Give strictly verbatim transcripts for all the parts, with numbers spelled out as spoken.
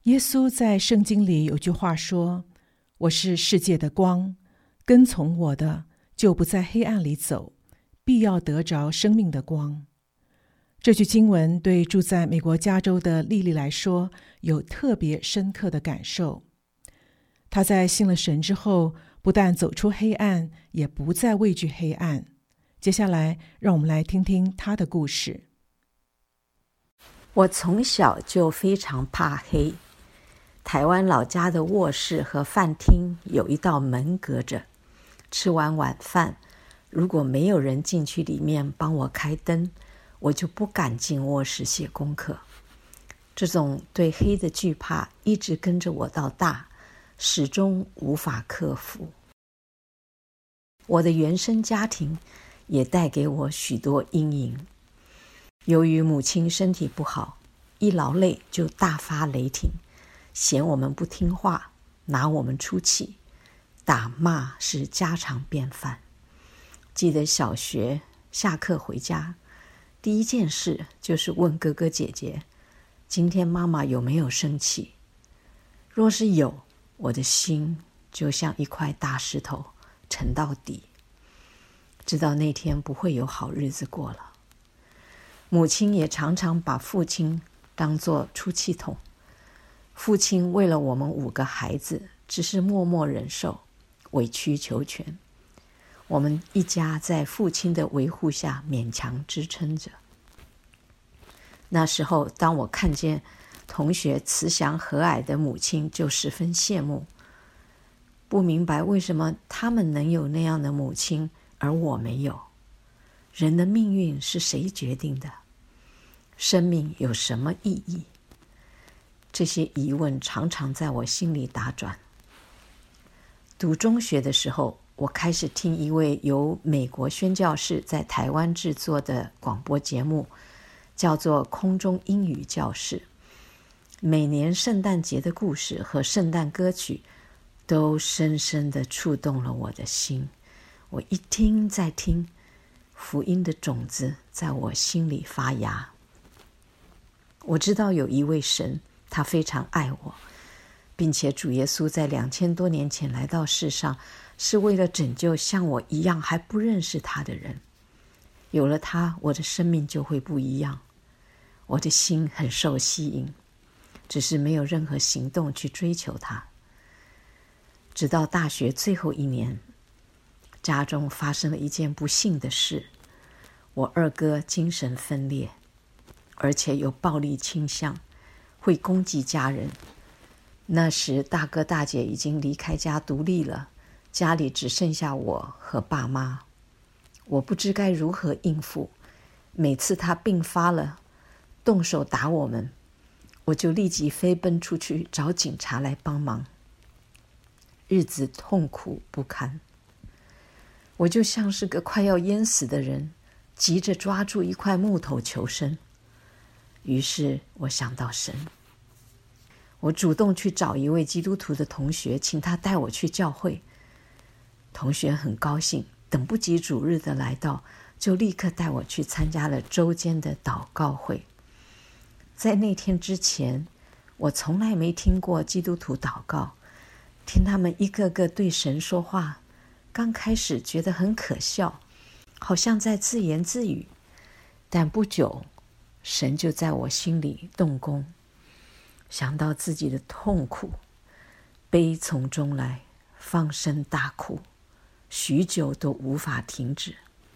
耶稣在圣经里有句话说：我是世界的光，跟从我的就不在黑暗里走，必要得着生命的光。这句经文对住在美国加州的莉莉来说有特别深刻的感受。她在信了神之后，不但走出黑暗，也不再畏惧黑暗。接下来让我们来听听她的故事。 我从小就非常怕黑。台湾老家的卧室和饭厅有一道门隔着，吃完晚饭，如果没有人进去里面帮我开灯，我就不敢进卧室写功课。这种对黑的惧怕一直跟着我到大，始终无法克服。我的原生家庭也带给我许多阴影。由于母亲身体不好，一劳累就大发雷霆，嫌我们不听话，拿我们出气，打骂是家常便饭。记得小学下课回家，第一件事就是问哥哥姐姐，今天妈妈有没有生气？若是有，我的心就像一块大石头沉到底，知道那天不会有好日子过了。母亲也常常把父亲当作出气筒，父亲为了我们五个孩子，只是默默忍受，委曲求全。我们一家在父亲的维护下勉强支撑着。那时候，当我看见同学慈祥和蔼的母亲，就十分羡慕，不明白为什么他们能有那样的母亲，而我没有。人的命运是谁决定的？生命有什么意义？这些疑问常常在我心里打转。读中学的时候，我开始听一位由美国宣教士在台湾制作的广播节目，叫做空中英语教室。每年圣诞节的故事和圣诞歌曲都深深地触动了我的心。我一听再听，福音的种子在我心里发芽。我知道有一位神，他非常爱我，并且主耶稣在两千多年前来到世上，是为了拯救像我一样还不认识他的人。有了他，我的生命就会不一样。我的心很受吸引，只是没有任何行动去追求他。直到大学最后一年，家中发生了一件不幸的事。我二哥精神分裂，而且有暴力倾向，会攻击家人。那时大哥大姐已经离开家独立了，家里只剩下我和爸妈。我不知该如何应付，每次他病发了，动手打我们，我就立即飞奔出去找警察来帮忙。日子痛苦不堪，我就像是个快要淹死的人，急着抓住一块木头求生。于是我想到神，我主动去找一位基督徒的同学，请他带我去教会。同学很高兴，等不及主日的来到，就立刻带我去参加了周间的祷告会。在那天之前，我从来没听过基督徒祷告，听他们一个个对神说话，刚开始觉得很可笑，好像在自言自语，但不久神就在我心里动工，想到自己的痛苦，悲从中来，放声大哭，许久都无法停止。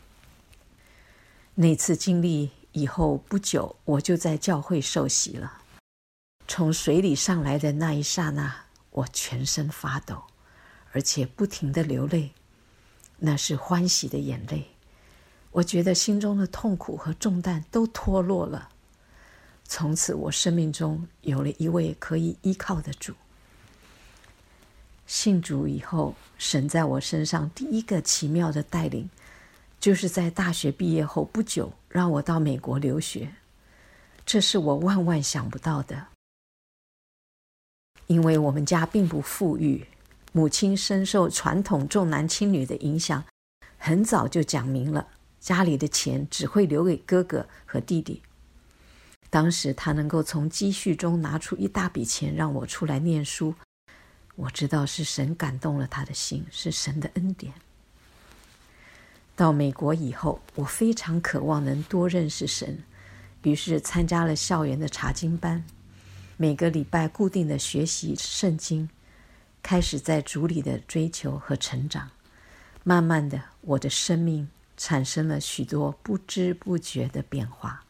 那次经历以后不久，我就在教会受洗了。从水里上来的那一刹那，我全身发抖，而且不停地流泪，那是欢喜的眼泪。我觉得心中的痛苦和重担都脱落了。从此我生命中有了一位可以依靠的主。信主以后，神在我身上第一个奇妙的带领，就是在大学毕业后不久，让我到美国留学。这是我万万想不到的。因为我们家并不富裕，母亲深受传统重男轻女的影响，很早就讲明了，家里的钱只会留给哥哥和弟弟。 当时他能够从积蓄中拿出一大笔钱让我出来念书，我知道是神感动了他的心，是神的恩典。到美国以后，我非常渴望能多认识神，于是参加了校园的查经班，每个礼拜固定的学习圣经，开始在主里的追求和成长。慢慢的，我的生命产生了许多不知不觉的变化。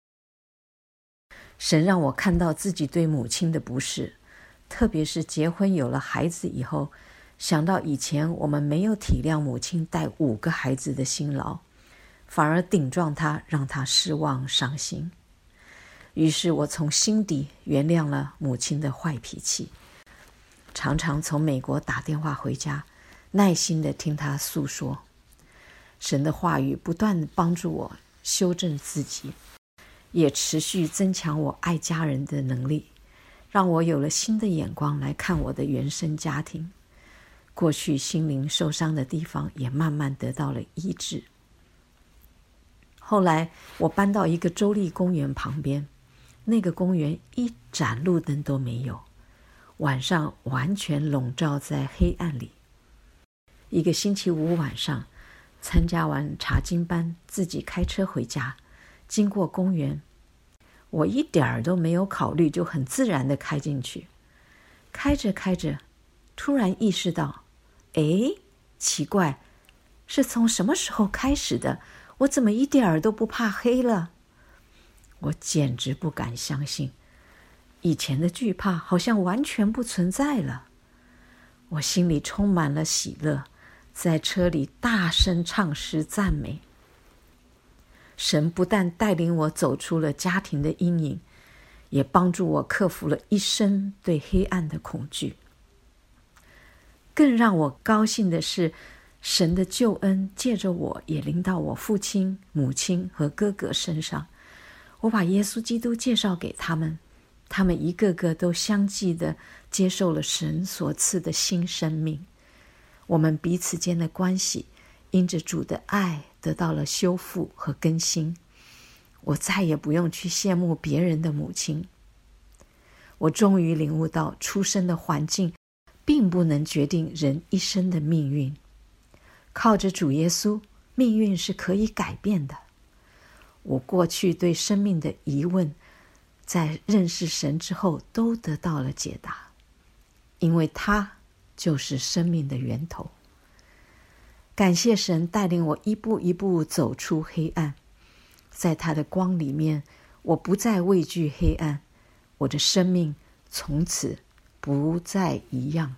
神让我看到自己对母亲的不是，特别是结婚有了孩子以后，想到以前我们没有体谅母亲带五个孩子的辛劳，反而顶撞她，让她失望伤心。于是我从心底原谅了母亲的坏脾气，常常从美国打电话回家，耐心地听她诉说。神的话语不断地帮助我修正自己，也持续增强我爱家人的能力，让我有了新的眼光来看我的原生家庭。过去心灵受伤的地方也慢慢得到了医治。后来我搬到一个州立公园旁边，那个公园一盏路灯都没有，晚上完全笼罩在黑暗里。一个星期五晚上，参加完查经班，自己开车回家，经过公园，我一点儿都没有考虑，就很自然地开进去。开着开着，突然意识到，诶，奇怪，是从什么时候开始的？我怎么一点儿都不怕黑了？我简直不敢相信，以前的惧怕好像完全不存在了。我心里充满了喜乐，在车里大声唱诗赞美。神不但带领我走出了家庭的阴影，也帮助我克服了一生对黑暗的恐惧。更让我高兴的是，神的救恩借着我也临到我父亲、母亲和哥哥身上。我把耶稣基督介绍给他们，他们一个个都相继地接受了神所赐的新生命。我们彼此间的关系因着主的爱得到了修复和更新。我再也不用去羡慕别人的母亲。我终于领悟到，出生的环境并不能决定人一生的命运。靠着主耶稣，命运是可以改变的。我过去对生命的疑问，在认识神之后都得到了解答，因为他就是生命的源头。感谢神带领我一步一步走出黑暗，在他的光里面，我不再畏惧黑暗，我的生命从此不再一样。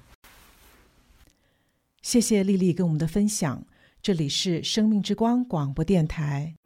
谢谢丽丽跟我们的分享，这里是生命之光广播电台。